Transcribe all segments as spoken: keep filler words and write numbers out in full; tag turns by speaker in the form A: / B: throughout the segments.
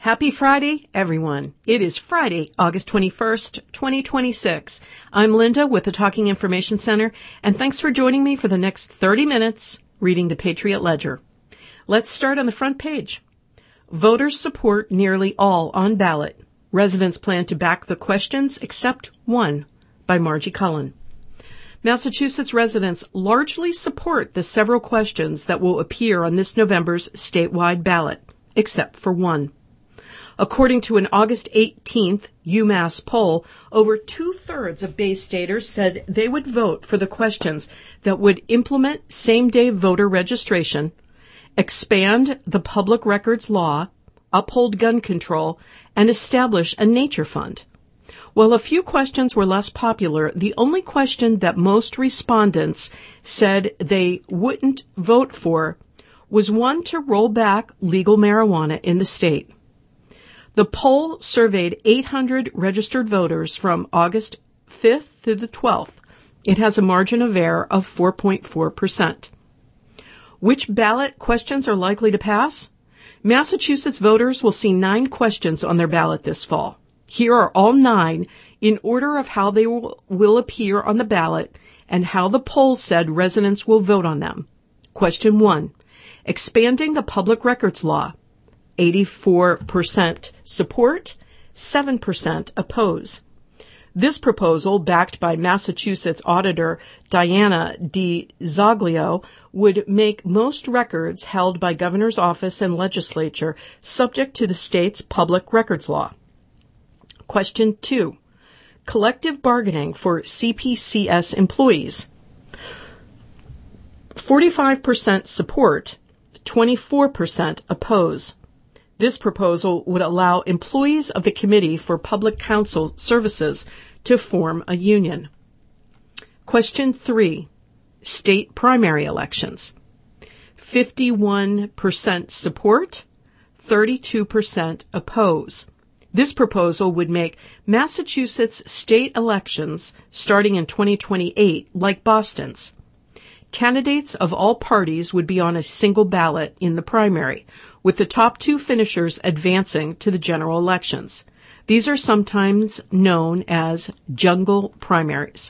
A: Happy Friday, everyone. It is Friday, August twenty-first, twenty twenty-six. I'm Linda with the Talking Information Center, and thanks for joining me for the next thirty minutes reading the Patriot Ledger. Let's start on the front page. Voters support nearly all on ballot. Residents plan to back the questions except one, by Margie Cullen. Massachusetts residents largely support the several questions that will appear on this November's statewide ballot, except for one. According to an August eighteenth UMass poll, over two-thirds of Bay Staters said they would vote for the questions that would implement same-day voter registration, expand the public records law, uphold gun control, and establish a nature fund. While a few questions were less popular, the only question that most respondents said they wouldn't vote for was one to roll back legal marijuana in the state. The poll surveyed eight hundred registered voters from August fifth to the twelfth. It has a margin of error of four point four percent. Which ballot questions are likely to pass? Massachusetts voters will see nine questions on their ballot this fall. Here are all nine in order of how they will, will appear on the ballot and how the poll said residents will vote on them. Question one, expanding the public records law. eighty-four percent support, seven percent oppose. This proposal, backed by Massachusetts Auditor Diana DiZoglio, would make most records held by governor's office and legislature subject to the state's public records law. Question two, collective bargaining for C P C S employees. forty-five percent support, twenty-four percent oppose. This proposal would allow employees of the Committee for Public Counsel Services to form a union. Question three, state primary elections. fifty-one percent support, thirty-two percent oppose. This proposal would make Massachusetts state elections starting in twenty twenty-eight like Boston's. Candidates of all parties would be on a single ballot in the primary, with the top two finishers advancing to the general elections. These are sometimes known as jungle primaries.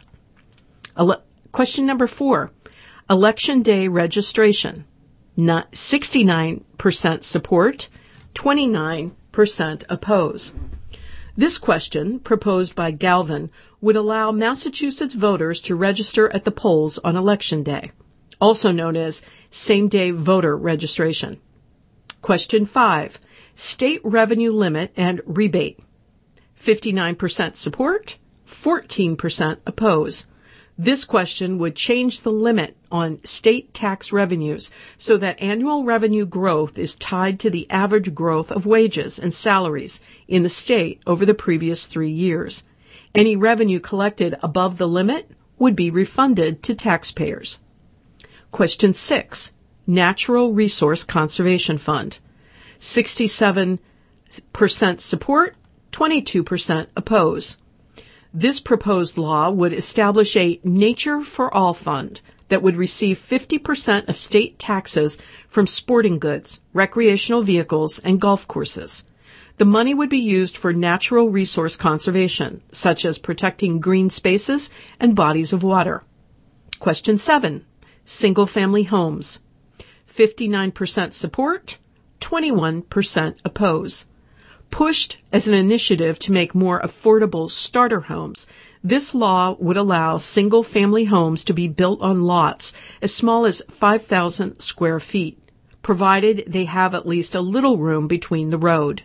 A: Ele- Question number four, Election Day registration. Not sixty-nine percent support, twenty-nine percent oppose. This question, proposed by Galvin, would allow Massachusetts voters to register at the polls on Election Day, also known as same-day voter registration. Question five, state revenue limit and rebate. fifty-nine percent support, fourteen percent oppose. This question would change the limit on state tax revenues so that annual revenue growth is tied to the average growth of wages and salaries in the state over the previous three years. Any revenue collected above the limit would be refunded to taxpayers. Question six, Natural Resource Conservation Fund. sixty-seven percent support, twenty-two percent oppose. This proposed law would establish a Nature for All fund that would receive fifty percent of state taxes from sporting goods, recreational vehicles, and golf courses. The money would be used for natural resource conservation, such as protecting green spaces and bodies of water. Question seven, single-family homes. fifty-nine percent support, twenty-one percent oppose. Pushed as an initiative to make more affordable starter homes, this law would allow single-family homes to be built on lots as small as five thousand square feet, provided they have at least a little room between the road.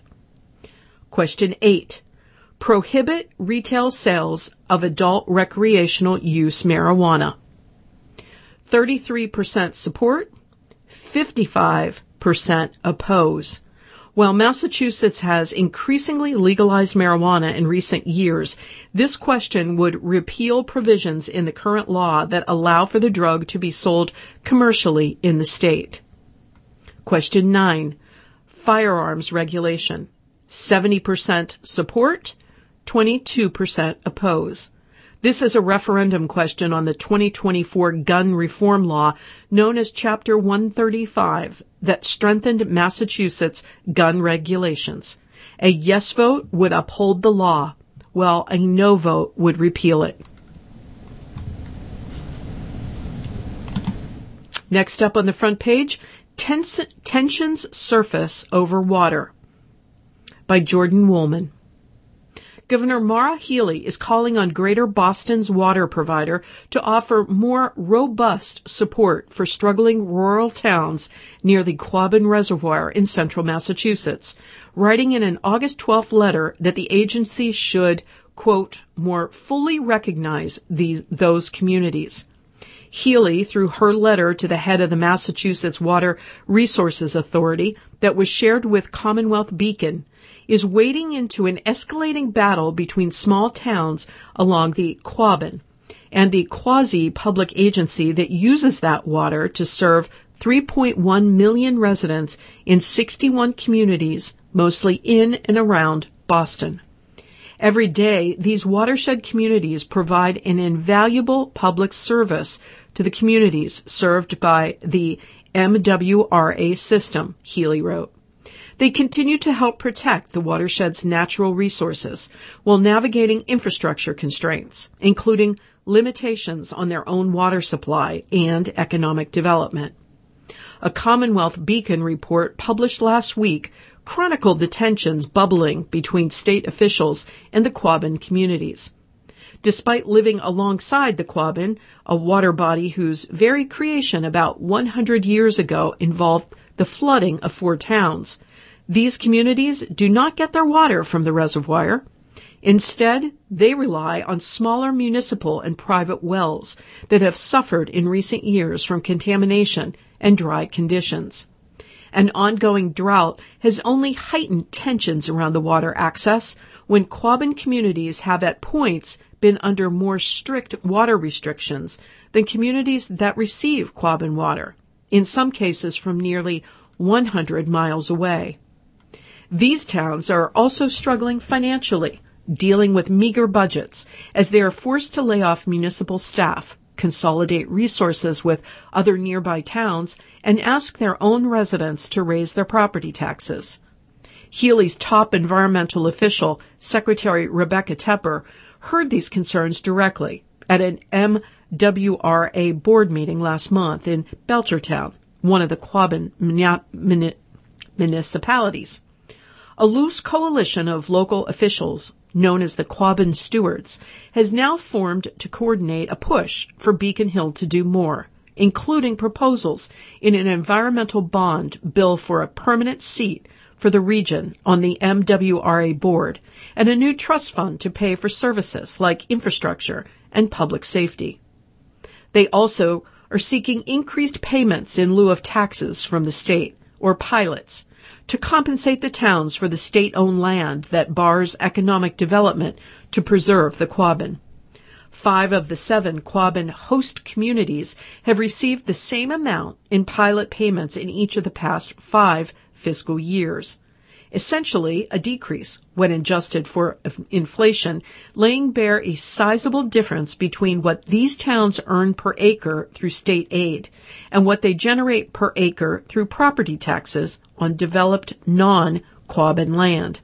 A: Question eight, prohibit retail sales of adult recreational use marijuana. thirty-three percent support, fifty-five percent oppose. While Massachusetts has increasingly legalized marijuana in recent years, this question would repeal provisions in the current law that allow for the drug to be sold commercially in the state. Question nine, firearms regulation. seventy percent support, twenty-two percent oppose. This is a referendum question on the twenty twenty-four gun reform law known as Chapter one thirty-five that strengthened Massachusetts gun regulations. A yes vote would uphold the law, while a no vote would repeal it. Next up on the front page, Tens- Tensions Surface Over Water by Jordan Woolman. Governor Maura Healey is calling on Greater Boston's water provider to offer more robust support for struggling rural towns near the Quabbin Reservoir in central Massachusetts, writing in an August twelfth letter that the agency should, quote, more fully recognize these, those communities. Healey, through her letter to the head of the Massachusetts Water Resources Authority that was shared with Commonwealth Beacon, is wading into an escalating battle between small towns along the Quabbin and the quasi-public agency that uses that water to serve three point one million residents in sixty-one communities, mostly in and around Boston. Every day, these watershed communities provide an invaluable public service to the communities served by the M W R A system, Healey wrote. They continue to help protect the watershed's natural resources while navigating infrastructure constraints, including limitations on their own water supply and economic development. A Commonwealth Beacon report published last week chronicled the tensions bubbling between state officials and the Quabbin communities. Despite living alongside the Quabbin, a water body whose very creation about one hundred years ago involved the flooding of four towns, these communities do not get their water from the reservoir. Instead, they rely on smaller municipal and private wells that have suffered in recent years from contamination and dry conditions. An ongoing drought has only heightened tensions around the water access when Quabbin communities have at points been under more strict water restrictions than communities that receive Quabbin water, in some cases from nearly one hundred miles away. These towns are also struggling financially, dealing with meager budgets as they are forced to lay off municipal staff, consolidate resources with other nearby towns, and ask their own residents to raise their property taxes. Healey's top environmental official, Secretary Rebecca Tepper, heard these concerns directly at an M W R A board meeting last month in Belchertown, one of the Quabbin muni- municipalities. A loose coalition of local officials, known as the Quabbin Stewards, has now formed to coordinate a push for Beacon Hill to do more, including proposals in an environmental bond bill for a permanent seat for the region on the M W R A board and a new trust fund to pay for services like infrastructure and public safety. They also are seeking increased payments in lieu of taxes from the state, or pilots, to compensate the towns for the state-owned land that bars economic development to preserve the Quabbin. Five of the seven Quabbin host communities have received the same amount in pilot payments in each of the past five fiscal years, essentially a decrease when adjusted for inflation, laying bare a sizable difference between what these towns earn per acre through state aid and what they generate per acre through property taxes on developed non-Quabbin land.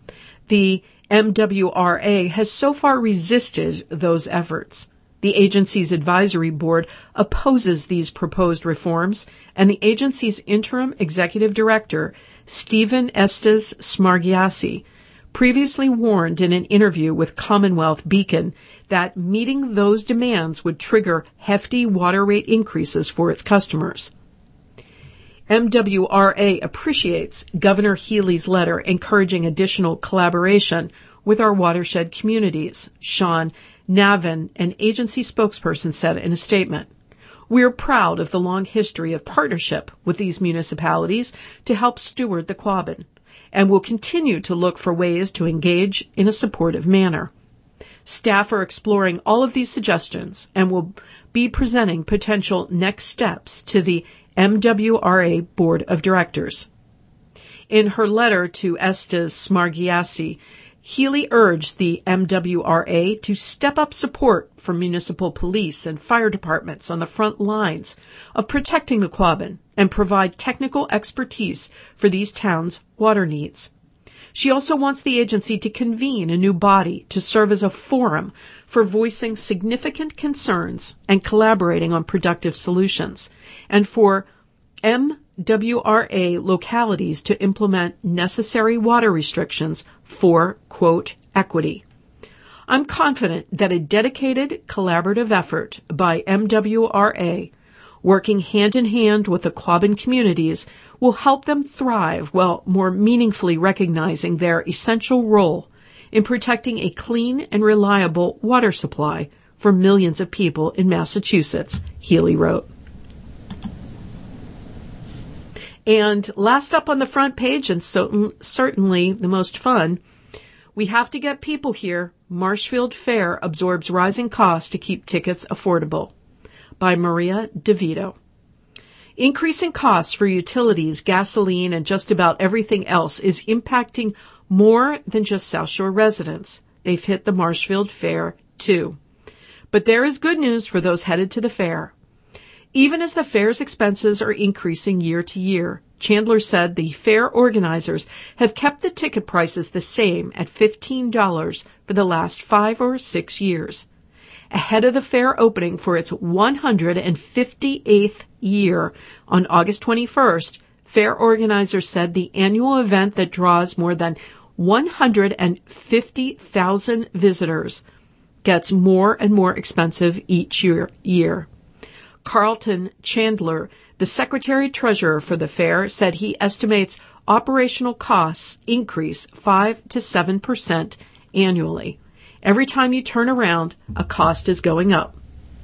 A: The M W R A has so far resisted those efforts. The agency's advisory board opposes these proposed reforms, and the agency's interim executive director, Stephen Estes Smargiassi, previously warned in an interview with Commonwealth Beacon that meeting those demands would trigger hefty water rate increases for its customers. M W R A appreciates Governor Healey's letter encouraging additional collaboration with our watershed communities, Sean Navin, an agency spokesperson, said in a statement. We are proud of the long history of partnership with these municipalities to help steward the Quabbin, and will continue to look for ways to engage in a supportive manner. Staff are exploring all of these suggestions and will be presenting potential next steps to the M W R A Board of Directors. In her letter to Estes Smargiassi, Healey urged the M W R A to step up support for municipal police and fire departments on the front lines of protecting the Quabbin and provide technical expertise for these towns' water needs. She also wants the agency to convene a new body to serve as a forum for voicing significant concerns and collaborating on productive solutions, and for M W R A localities to implement necessary water restrictions for, quote, equity. I'm confident that a dedicated collaborative effort by M W R A, working hand in hand with the Quabbin communities, will help them thrive while more meaningfully recognizing their essential role in protecting a clean and reliable water supply for millions of people in Massachusetts, Healy wrote. And last up on the front page, and so, certainly the most fun, we have to get people here. Marshfield Fair absorbs rising costs to keep tickets affordable. By Maria DeVito. Increasing costs for utilities, gasoline, and just about everything else is impacting more than just South Shore residents. They've hit the Marshfield Fair, too. But there is good news for those headed to the fair. Even as the fair's expenses are increasing year to year, Chandler said the fair organizers have kept the ticket prices the same at fifteen dollars for the last five or six years. Ahead of the fair opening for its one hundred fifty-eighth year on August twenty-first, fair organizers said the annual event that draws more than one hundred fifty thousand visitors gets more and more expensive each year. year. Carlton Chandler, the secretary-treasurer for the fair, said he estimates operational costs increase five to seven percent annually. Every time you turn around, a cost is going up.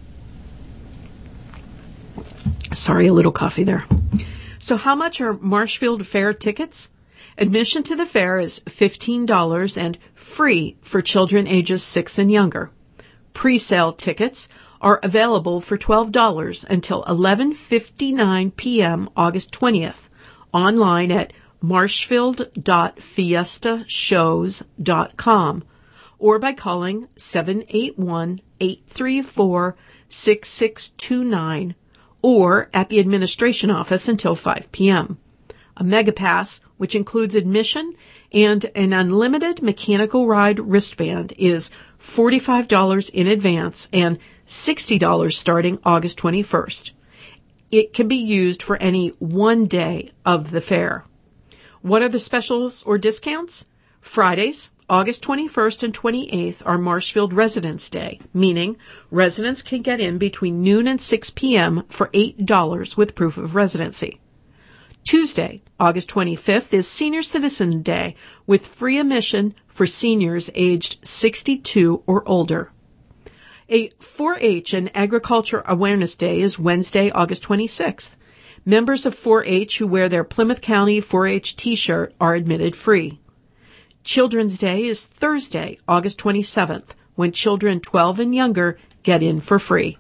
A: Sorry, a little coffee there. So how much are Marshfield Fair tickets? Admission to the fair is fifteen dollars and free for children ages six and younger. Pre-sale tickets are available for twelve dollars until eleven fifty-nine p.m. August twentieth, online at marshfield dot fiesta shows dot com or by calling seven eight one, eight three four, six six two nine or at the administration office until five p.m. A Megapass, which includes admission and an unlimited mechanical ride wristband, is forty-five dollars in advance and sixty dollars starting August twenty-first. It can be used for any one day of the fair. What are the specials or discounts? Fridays, August twenty-first and twenty-eighth are Marshfield Residents Day, meaning residents can get in between noon and six p.m. for eight dollars with proof of residency. Tuesday, August twenty-fifth, is Senior Citizen Day with free admission for seniors aged sixty-two or older. A four H and Agriculture Awareness Day is Wednesday, August twenty-sixth. Members of four H who wear their Plymouth County four H t-shirt are admitted free. Children's Day is Thursday, August twenty-seventh, when children twelve and younger get in for free.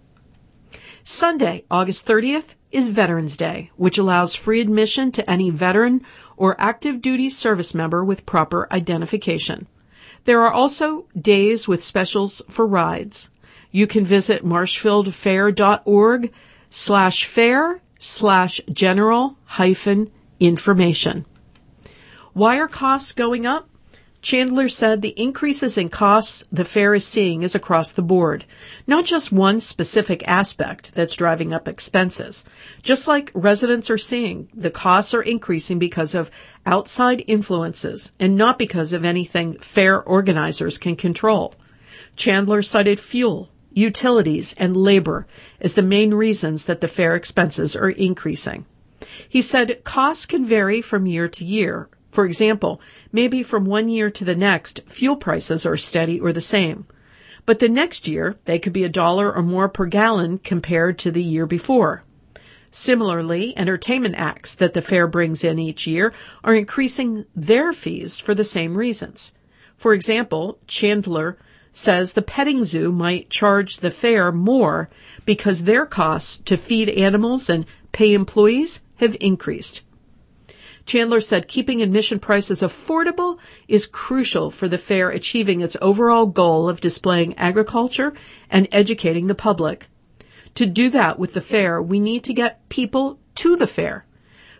A: Sunday, August thirtieth, is Veterans Day, which allows free admission to any veteran or active duty service member with proper identification. There are also days with specials for rides. You can visit marshfieldfair.org slash fair slash general hyphen information. Why are costs going up? Chandler said the increases in costs the fair is seeing is across the board, not just one specific aspect that's driving up expenses. Just like residents are seeing, the costs are increasing because of outside influences and not because of anything fair organizers can control. Chandler cited fuel, utilities, and labor as the main reasons that the fair expenses are increasing. He said costs can vary from year to year. For example, maybe from one year to the next, fuel prices are steady or the same. But the next year, they could be a dollar or more per gallon compared to the year before. Similarly, entertainment acts that the fair brings in each year are increasing their fees for the same reasons. For example, Chandler says the petting zoo might charge the fair more because their costs to feed animals and pay employees have increased. Chandler said keeping admission prices affordable is crucial for the fair achieving its overall goal of displaying agriculture and educating the public. To do that with the fair, we need to get people to the fair.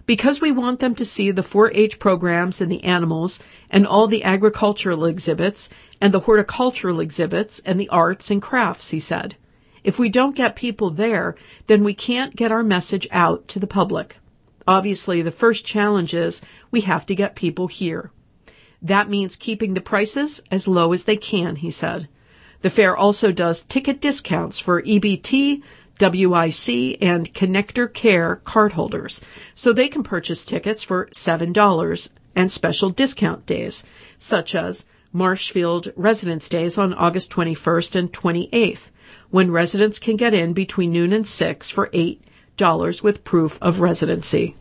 A: Because we want them to see the four H programs and the animals and all the agricultural exhibits and the horticultural exhibits and the arts and crafts, he said. If we don't get people there, then we can't get our message out to the public. Obviously, the first challenge is we have to get people here. That means keeping the prices as low as they can, he said. The fair also does ticket discounts for E B T, W I C, and Connector Care cardholders, so they can purchase tickets for seven dollars and special discount days, such as Marshfield Residence Days on August twenty-first and twenty-eighth, when residents can get in between noon and six for eight dollars with proof of residency.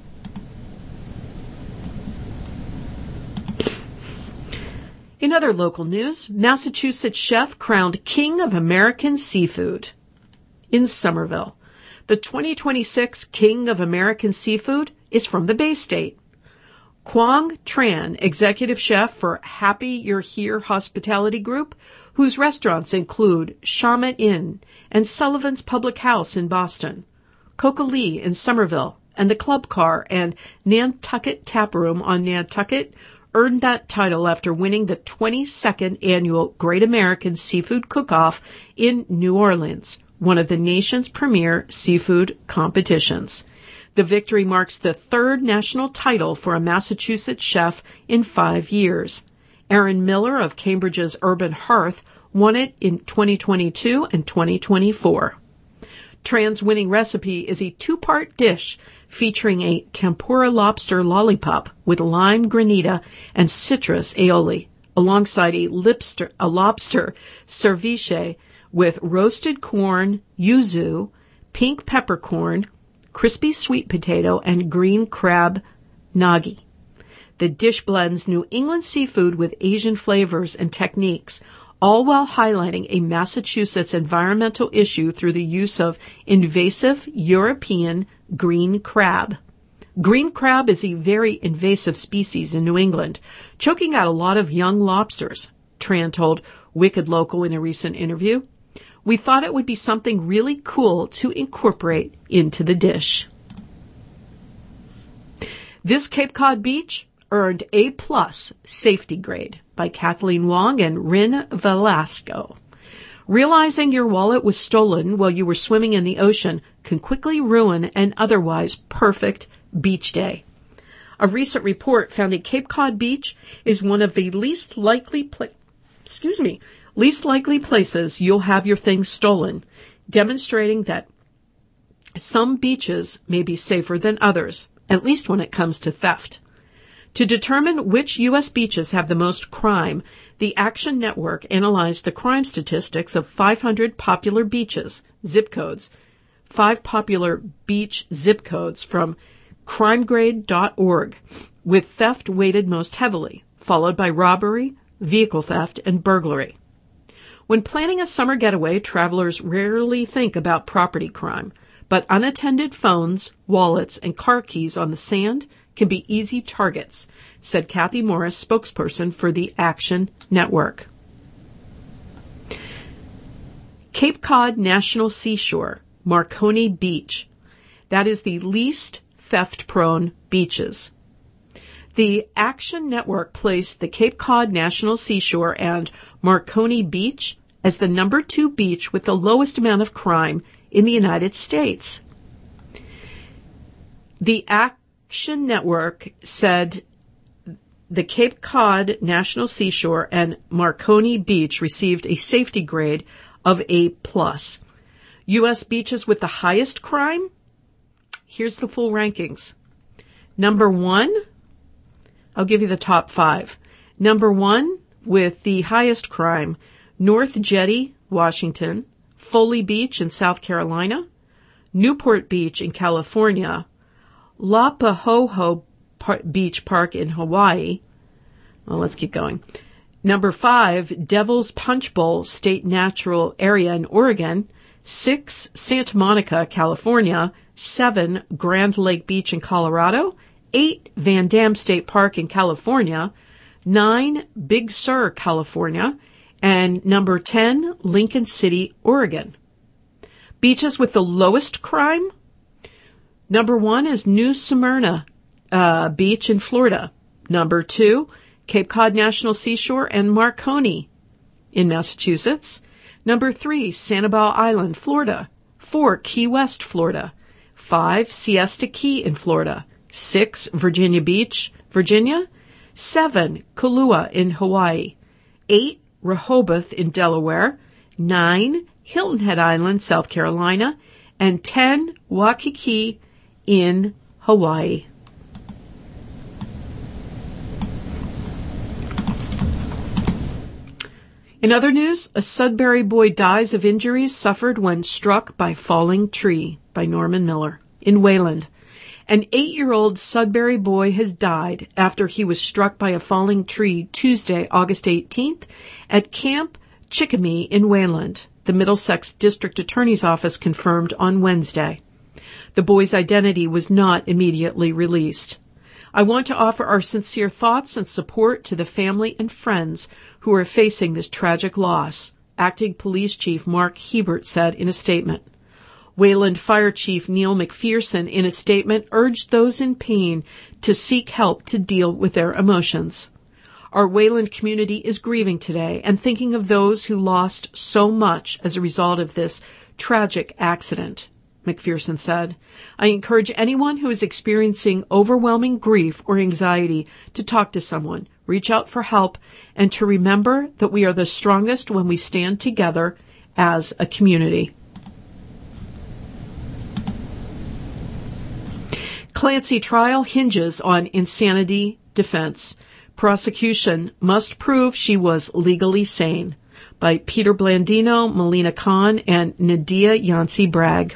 A: In other local news, Massachusetts chef crowned King of American Seafood. In Somerville, the twenty twenty-six King of American Seafood is from the Bay State. Quang Tran, executive chef for Happy You're Here Hospitality Group, whose restaurants include Shaman Inn and Sullivan's Public House in Boston, Coca Lee in Somerville, and the Club Car and Nantucket Tap Room on Nantucket, earned that title after winning the twenty-second annual Great American Seafood Cook-Off in New Orleans, one of the nation's premier seafood competitions. The victory marks the third national title for a Massachusetts chef in five years. Aaron Miller of Cambridge's Urban Hearth won it in twenty twenty-two and twenty twenty-four. Tran's winning recipe is a two-part dish featuring a tempura lobster lollipop with lime granita and citrus aioli, alongside a, lipster, a lobster ceviche with roasted corn, yuzu, pink peppercorn, crispy sweet potato, and green crab nagi. The dish blends New England seafood with Asian flavors and techniques, all while highlighting a Massachusetts environmental issue through the use of invasive European green crab. Green crab is a very invasive species in New England, choking out a lot of young lobsters, Tran told Wicked Local in a recent interview. We thought it would be something really cool to incorporate into the dish. This Cape Cod beach earned A plus safety grade by Kathleen Wong and Rin Velasco. Realizing your wallet was stolen while you were swimming in the ocean can quickly ruin an otherwise perfect beach day. A recent report found a Cape Cod beach is one of the least likely pla- excuse me, least likely places you'll have your things stolen, demonstrating that some beaches may be safer than others, at least when it comes to theft. To determine which U S beaches have the most crime, the Action Network analyzed the crime statistics of five hundred popular beaches, zip codes, five popular beach zip codes from crime grade dot org, with theft weighted most heavily, followed by robbery, vehicle theft, and burglary. When planning a summer getaway, travelers rarely think about property crime, but unattended phones, wallets, and car keys on the sand can be easy targets, said Kathy Morris, spokesperson for the Action Network. Cape Cod National Seashore, Marconi Beach. That is the least theft-prone beaches. The Action Network placed the Cape Cod National Seashore and Marconi Beach as the number two beach with the lowest amount of crime in the United States. The Action Network said the Cape Cod National Seashore and Marconi Beach received a safety grade of A plus. U S beaches with the highest crime? Here's the full rankings. Number one, I'll give you the top five. Number one, with the highest crime, North Jetty, Washington, Foley Beach in South Carolina, Newport Beach in California, Lapahoho Par- Beach Park in Hawaii. Well, let's keep going. Number five, Devil's Punch Bowl State Natural Area in Oregon. Six, Santa Monica, California. Seven, Grand Lake Beach in Colorado. Eight, Van Dam State Park in California. Nine, Big Sur, California. And number ten, Lincoln City, Oregon. Beaches with the lowest crime? Number one is New Smyrna uh, Beach in Florida. Number two, Cape Cod National Seashore and Marconi in Massachusetts. Number three, Sanibel Island, Florida. Four, Key West, Florida. Five, Siesta Key in Florida. Six, Virginia Beach, Virginia. Seven, Kailua in Hawaii. Eight, Rehoboth in Delaware. Nine, Hilton Head Island, South Carolina. And ten, Waikiki in Hawaii. In other news, a Sudbury boy dies of injuries suffered when struck by falling tree, by Norman Miller, in Wayland. An eight-year-old Sudbury boy has died after he was struck by a falling tree Tuesday, August eighteenth, at Camp Chickamee in Wayland, the Middlesex District Attorney's Office confirmed on Wednesday. The boy's identity was not immediately released. I want to offer our sincere thoughts and support to the family and friends who are facing this tragic loss, Acting Police Chief Mark Hebert said in a statement. Wayland Fire Chief Neil McPherson, in a statement, urged those in pain to seek help to deal with their emotions. Our Wayland community is grieving today and thinking of those who lost so much as a result of this tragic accident, McPherson said. I encourage anyone who is experiencing overwhelming grief or anxiety to talk to someone, reach out for help, and to remember that we are the strongest when we stand together as a community. Clancy trial hinges on insanity defense. Prosecution must prove she was legally sane, by Peter Blandino, Melina Kahn, and Nadia Yancey-Bragg.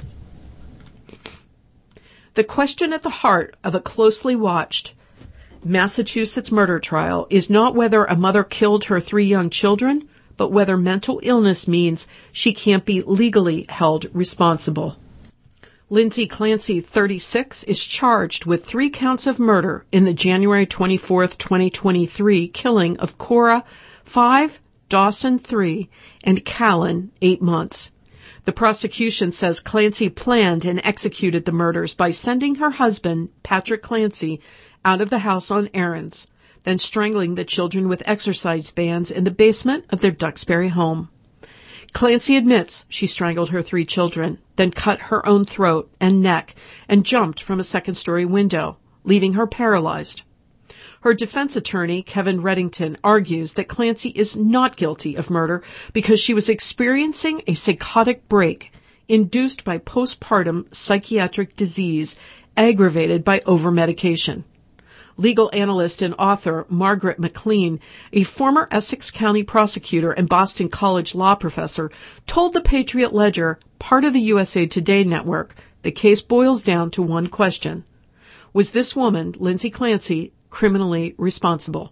A: The question at the heart of a closely watched Massachusetts murder trial is not whether a mother killed her three young children, but whether mental illness means she can't be legally held responsible. Lindsay Clancy, thirty-six, is charged with three counts of murder in the January twenty-fourth, twenty twenty-three killing of Cora, five, Dawson, three, and Callan, eight months. The prosecution says Clancy planned and executed the murders by sending her husband, Patrick Clancy, out of the house on errands, then strangling the children with exercise bands in the basement of their Duxbury home. Clancy admits she strangled her three children, then cut her own throat and neck and jumped from a second-story window, leaving her paralyzed. Her defense attorney, Kevin Reddington, argues that Clancy is not guilty of murder because she was experiencing a psychotic break induced by postpartum psychiatric disease aggravated by overmedication. Legal analyst and author Margaret McLean, a former Essex County prosecutor and Boston College law professor, told the Patriot Ledger, part of the U S A Today network, the case boils down to one question. Was this woman, Lindsay Clancy, criminally responsible?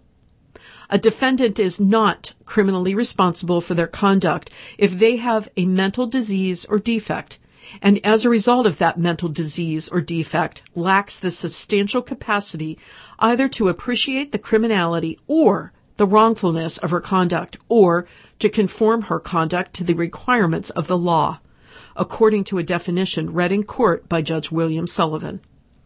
A: A defendant is not criminally responsible for their conduct if they have a mental disease or defect, and as a result of that mental disease or defect, lacks the substantial capacity either to appreciate the criminality or the wrongfulness of her conduct, or to conform her conduct to the requirements of the law, according to a definition read in court by Judge William Sullivan.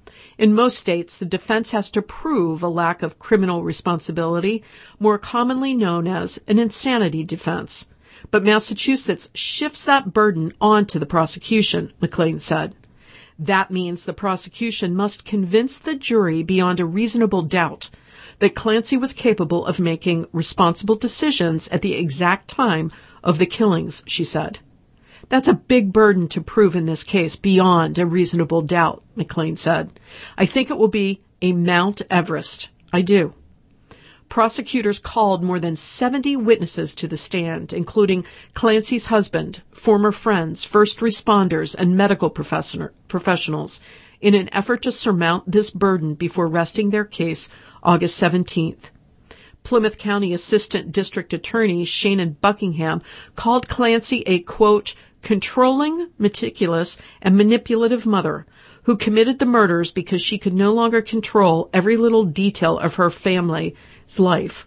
A: In most states, the defense has to prove a lack of criminal responsibility, more commonly known as an insanity defense. But Massachusetts shifts that burden onto the prosecution, McLean said. That means the prosecution must convince the jury beyond a reasonable doubt that Clancy was capable of making responsible decisions at the exact time of the killings, she said. That's a big burden to prove in this case beyond a reasonable doubt, McLean said. I think it will be a Mount Everest. I do. Prosecutors called more than seventy witnesses to the stand, including Clancy's husband, former friends, first responders, and medical professionals, in an effort to surmount this burden before resting their case August seventeenth. Plymouth County Assistant District Attorney Shannon Buckingham called Clancy a, quote, controlling, meticulous, and manipulative mother who committed the murders because she could no longer control every little detail of her family's life.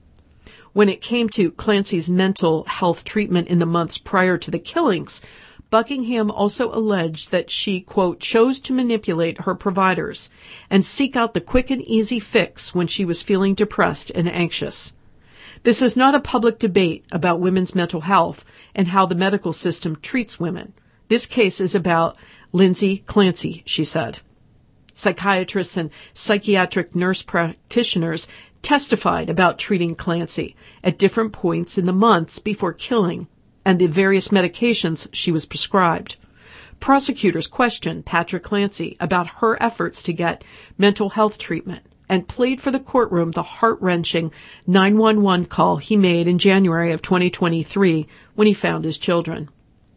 A: When it came to Clancy's mental health treatment in the months prior to the killings, Buckingham also alleged that she, quote, chose to manipulate her providers and seek out the quick and easy fix when she was feeling depressed and anxious. This is not a public debate about women's mental health and how the medical system treats women. This case is about Lindsay Clancy, she said. Psychiatrists and psychiatric nurse practitioners testified about treating Clancy at different points in the months before killing and the various medications she was prescribed. Prosecutors questioned Patrick Clancy about her efforts to get mental health treatment and played for the courtroom the heart-wrenching nine one one call he made in January of twenty twenty-three when he found his children.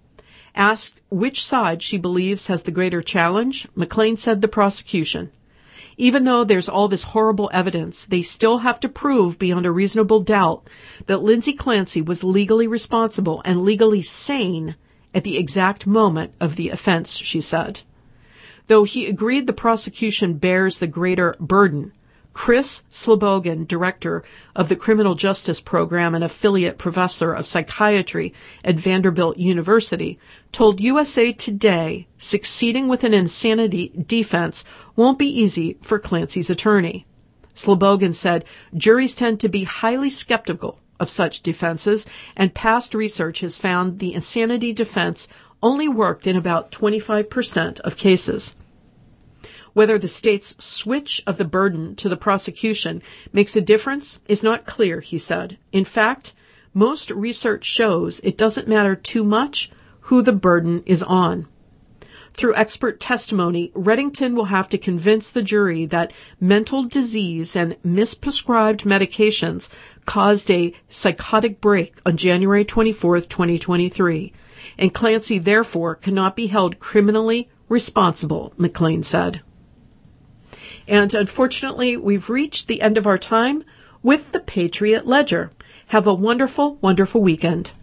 A: Asked which side she believes has the greater challenge, McClain said the prosecution. Even though there's all this horrible evidence, they still have to prove beyond a reasonable doubt that Lindsay Clancy was legally responsible and legally sane at the exact moment of the offense, she said. Though he agreed the prosecution bears the greater burden, Chris Slobogan, director of the Criminal Justice Program and affiliate professor of psychiatry at Vanderbilt University, told U S A Today succeeding with an insanity defense won't be easy for Clancy's attorney. Slobogan said juries tend to be highly skeptical of such defenses, and past research has found the insanity defense only worked in about twenty-five percent of cases. Whether the state's switch of the burden to the prosecution makes a difference is not clear, he said. In fact, most research shows it doesn't matter too much who the burden is on. Through expert testimony, Reddington will have to convince the jury that mental disease and misprescribed medications caused a psychotic break on January twenty-fourth, twenty twenty-three, and Clancy therefore cannot be held criminally responsible, McClain said. And unfortunately, we've reached the end of our time with the Patriot Ledger. Have a wonderful, wonderful weekend.